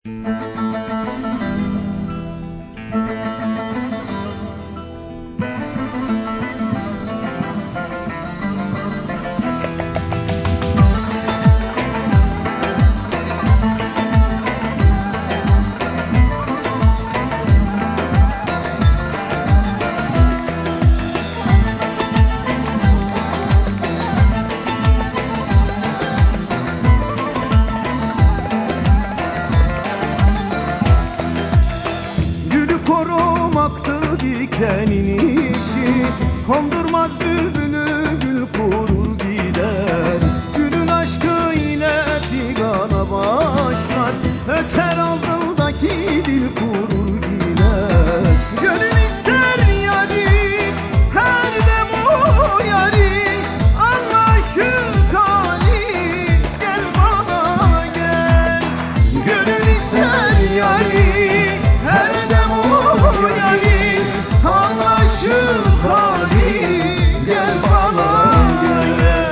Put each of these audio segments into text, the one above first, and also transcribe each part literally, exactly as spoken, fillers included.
Korumaktır dikenin işi, kondurmaz bülbülü gül kurur gider. Gülün aşkı ile figana başlar, öter ağzındaki dil kurur gider. Gönül ister yari, her dem o yari, anlaşık hali, gel bana gel. Gönül ister yari, her dem o yari, anlaşık hali, gel bana gel.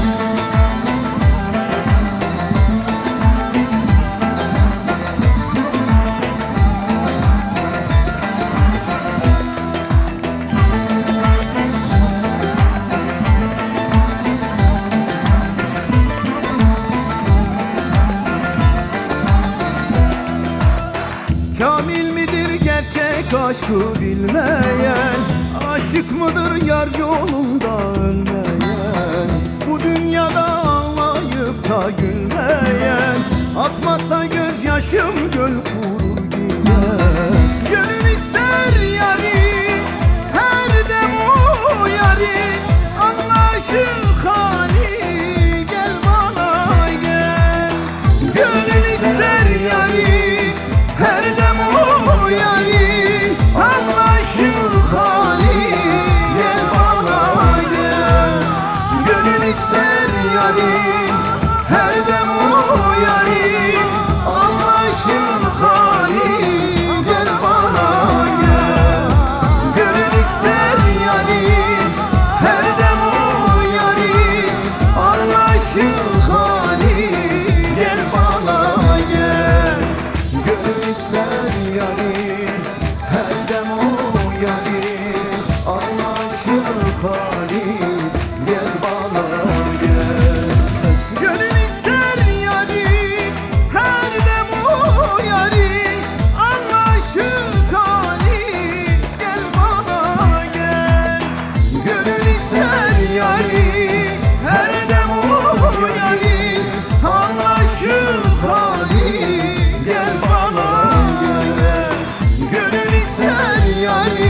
Kamil midir gerçek aşkı bilmeyen, aşık mıdır yar yolunda ölmeyen? Bu dünyada ağlayıp da gülmeyen, akmasa gözyaşım göl kurur gider. Gönül ister yari, her dem o yari, anlaşık hali, gel bana gel. Gönül ister yari, her dem o yari, anlaşık hali, gel bana gel. Gönül ister yari, her dem o yari, anlaşık hali, gel bana gel. Gönül ister yari, her dem o yari, anlaşık hali, gel bana gel. Gönül ister yari, her dem o yari, anlaşık hali, gel bana gel. Gönül ister yari, her dem o yari, anlaşık hali, gel bana gel. Gönül ister yari, her dem o yari, anlaşık hali, gel bana gel. Gönül ister yari,